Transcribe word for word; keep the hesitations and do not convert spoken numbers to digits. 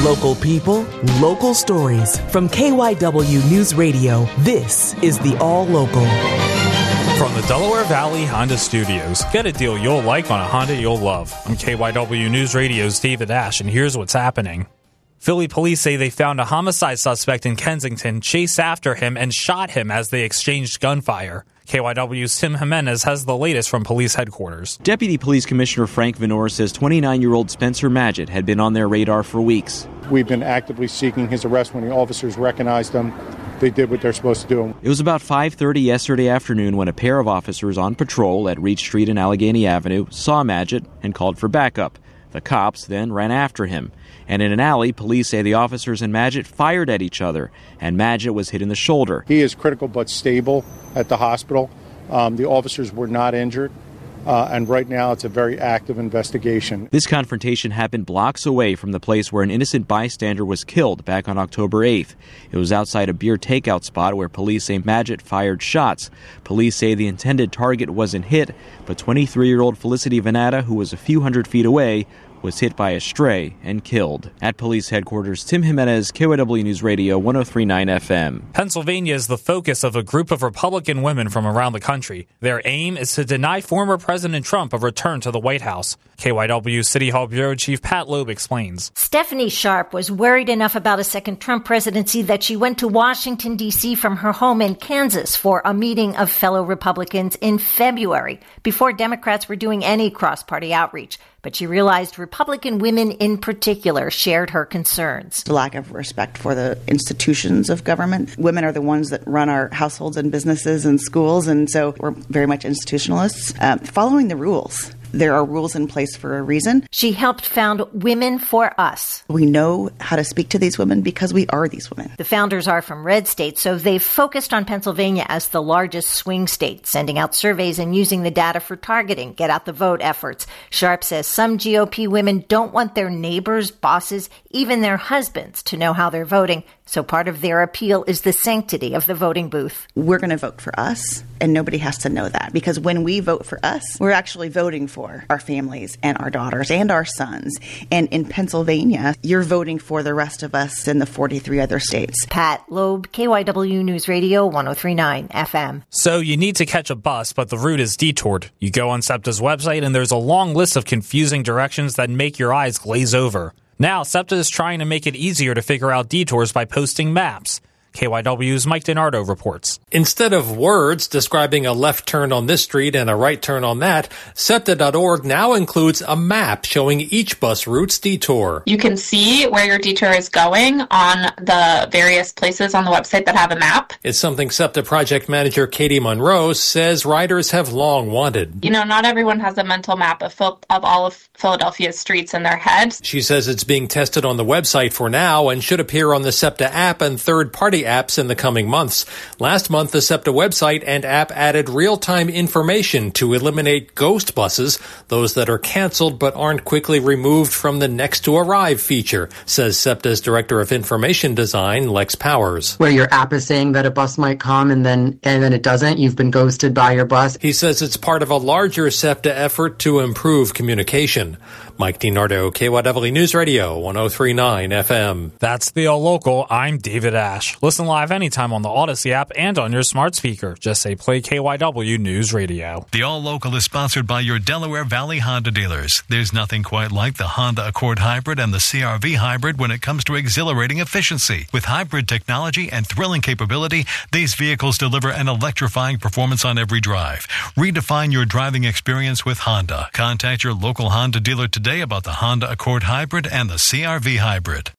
Local people, local stories. From K Y W News Radio, this is the All Local. From the Delaware Valley Honda Studios, get a deal you'll like on a Honda you'll love. I'm K Y W News Radio's David Ash, and here's what's happening. Philly police say they found a homicide suspect in Kensington, chased after him, and shot him as they exchanged gunfire. K Y W's Tim Jimenez has the latest from police headquarters. Deputy Police Commissioner Frank Venor says twenty-nine-year-old Spencer Magid had been on their radar for weeks. We've been actively seeking his arrest. When the officers recognized him, they did what they're supposed to do. It was about five thirty yesterday afternoon when a pair of officers on patrol at Reach Street and Allegheny Avenue saw Magid and called for backup. The cops then ran after him. And in an alley, police say the officers and Magid fired at each other, and Magid was hit in the shoulder. He is critical but stable at the hospital. Um, the officers were not injured, uh, and right now it's a very active investigation. This confrontation happened blocks away from the place where an innocent bystander was killed back on October eighth. It was outside a beer takeout spot where police say Magid fired shots. Police say the intended target wasn't hit, but twenty-three-year-old Felicity Venata, who was a few hundred feet away, was hit by a stray and killed. At police headquarters, Tim Jimenez, K Y W News Radio, one oh three point nine F M. Pennsylvania is the focus of a group of Republican women from around the country. Their aim is to deny former President Trump a return to the White House. K Y W City Hall Bureau Chief Pat Loeb explains. Stephanie Sharp was worried enough about a second Trump presidency that she went to Washington, D C from her home in Kansas for a meeting of fellow Republicans in February, before Democrats were doing any cross-party outreach. But she realized Republican women in particular shared her concerns. The lack of respect for the institutions of government. Women are the ones that run our households and businesses and schools, and so we're very much institutionalists. Um, following the rules. There are rules in place for a reason. She helped found Women for Us. We know how to speak to these women because we are these women. The founders are from red states, so they've focused on Pennsylvania as the largest swing state, sending out surveys and using the data for targeting get out the vote efforts. Sharp says some G O P women don't want their neighbors, bosses, even their husbands to know how they're voting. So part of their appeal is the sanctity of the voting booth. We're going to vote for us, and nobody has to know that. Because when we vote for us, we're actually voting for our families and our daughters and our sons. And in Pennsylvania, you're voting for the rest of us in the forty-three other states. Pat Loeb, K Y W News Radio, one oh three point nine F M. So you need to catch a bus, but the route is detoured. You go on SEPTA's website, and there's a long list of confusing directions that make your eyes glaze over. Now, SEPTA is trying to make it easier to figure out detours by posting maps. K Y W's Mike DiNardo reports. Instead of words describing a left turn on this street and a right turn on that, SEPTA dot org now includes a map showing each bus route's detour. You can see where your detour is going on the various places on the website that have a map. It's something SEPTA project manager Katie Monroe says riders have long wanted. You know, not everyone has a mental map of, of all of Philadelphia's streets in their head. She says it's being tested on the website for now and should appear on the SEPTA app and third-party apps in the coming months. Last month, the SEPTA website and app added real-time information to eliminate ghost buses, those that are canceled but aren't quickly removed from the next to arrive feature, says SEPTA's Director of Information Design, Lex Powers. Where your app is saying that a bus might come and then and then it doesn't, you've been ghosted by your bus. He says it's part of a larger SEPTA effort to improve communication. Mike DiNardo, K Y W News Radio, one oh three point nine F M. That's the All Local. I'm David Ash. Listen live anytime on the Odyssey app and on your smart speaker. Just say play K Y W News Radio. The All Local is sponsored by your Delaware Valley Honda dealers. There's nothing quite like the Honda Accord Hybrid and the C R V Hybrid when it comes to exhilarating efficiency. With hybrid technology and thrilling capability, these vehicles deliver an electrifying performance on every drive. Redefine your driving experience with Honda. Contact your local Honda dealer today about the Honda Accord Hybrid and the C R V Hybrid.